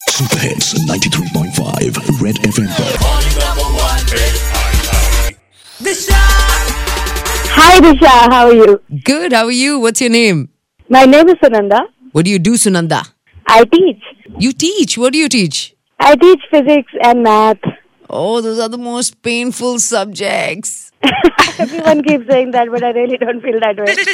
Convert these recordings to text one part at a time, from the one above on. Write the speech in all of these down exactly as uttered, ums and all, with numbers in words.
Super Hits ninety-three point five Red F M पर। Hi Disha, how are you? Good, how are you? What's your name? My name is Sunanda. What do you do, Sunanda? I teach. You teach. What do you teach? I teach physics and math. Oh, those are the most painful subjects. Everyone keeps saying that, but I really don't feel that way.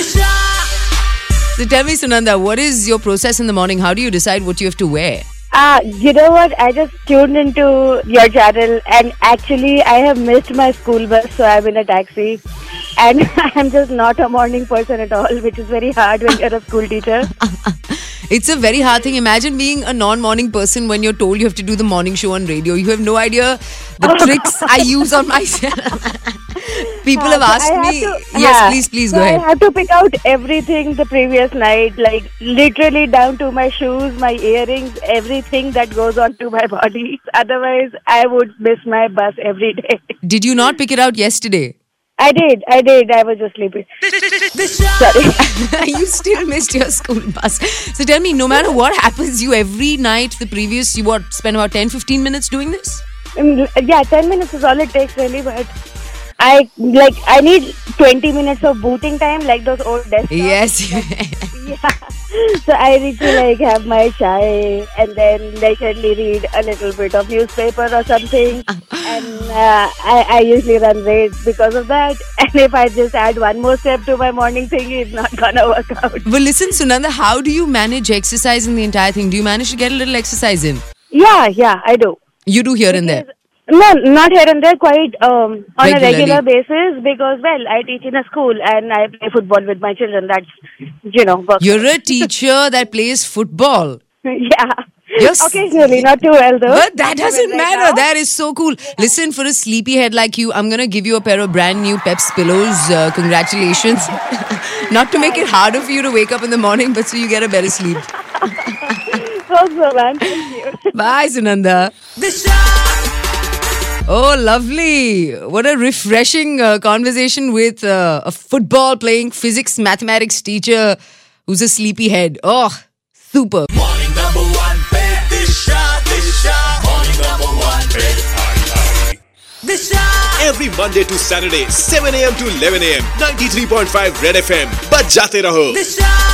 So tell me, Sunanda, what is your process in the morning? How do you decide what you have to wear? Ah, uh, you know what? I just tuned into your channel and actually I have missed my school bus, so I'm in a taxi. And I'm just not a morning person at all, which is very hard when you're a school teacher. It's a very hard thing. Imagine being a non-morning person when you're told you have to do the morning show on radio. You have no idea the Oh, tricks I use on myself. People have Uh, asked so I me. have to- Yes, yeah. please, please So go ahead. I have to pick out everything the previous night, like literally down to my shoes, my earrings, everything that goes onto my body. Otherwise, I would miss my bus every day. Did you not pick it out yesterday? I did, I did. I was just sleeping. Sorry. You still missed your school bus. So tell me, no matter what happens, you every night, the previous, you what, spend about ten to fifteen minutes doing this? Mm, Yeah, ten minutes is all it takes, really. But I like I need twenty minutes of booting time, like those old desktops. Yes. Yeah. So I need to like have my chai and then leisurely read a little bit of newspaper or something. And uh, I, I usually run late because of that. And if I just add one more step to my morning thing, it's not gonna work out. Well, listen, Sunanda, how do you manage exercise in the entire thing? Do you manage to get a little exercise in? Yeah, yeah, I do. You do here and there. No, not here and there, quite um, on Regularly. a regular basis because, well, I teach in a school and I play football with my children. That's, you know, works. You're a teacher that plays football. Yeah. Yes. Occasionally, not too well though. But that doesn't Right matter. now. That is so cool. Listen, for a sleepyhead like you, I'm going to give you a pair of brand new Peps pillows. Uh, congratulations. Not to make it harder for you to wake up in the morning, but so you get a better sleep. Hope so, man. Thank you. Bye, Sunanda. Oh, lovely. What a refreshing uh, conversation with uh, a football playing physics mathematics teacher who's a sleepyhead. Oh, super. Morning number one, pay Disha, Disha. Morning number one, pay Disha. Every Monday to Saturday, seven a.m. to eleven a.m. ninety-three point five Red F M. Baj jate raho.